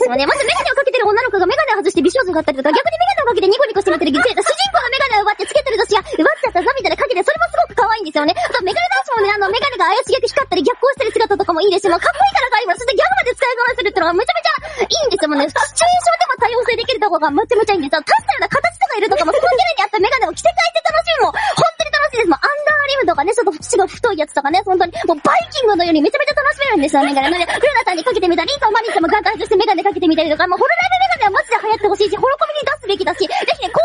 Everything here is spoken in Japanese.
ですよね。まずメガネをかけてる女の子がメガネを外して美少女だったりとか、逆にメガネをかけてニコニコしてみてる主人公のメガネを奪ってつけてる女子が奪っちゃったぞみたいなかけて、それもすごく可愛いんですよね。あとメガネ男子もね、メガネが怪しげで光ったり逆光してる姿とかもいいですし、もうかっこいいから可愛いもん。そしてギャグまで使いこなせるってのはめちゃめちゃいいんですよ。もうね、シチュエーションでも多様性できるとこがめちゃめちゃいいんですよ。確かに形とかいるとかも、そのキャラに合ったメガネを着せ替えて楽しむもん。本当に楽しいです。もうアンダーリムとかね、ちょっと縁が太いやつとかね、本当にもうバイキングのようにめちゃめちゃ楽しめるんですよ、メガネ。ルナさんにかけてみたり、リンとマリンさんもガンガンとしてメガネかけてみたりとか、もうホロライブメガネはマジで流行ってほしいし、ホロコミに出すべきだし、ぜひね、公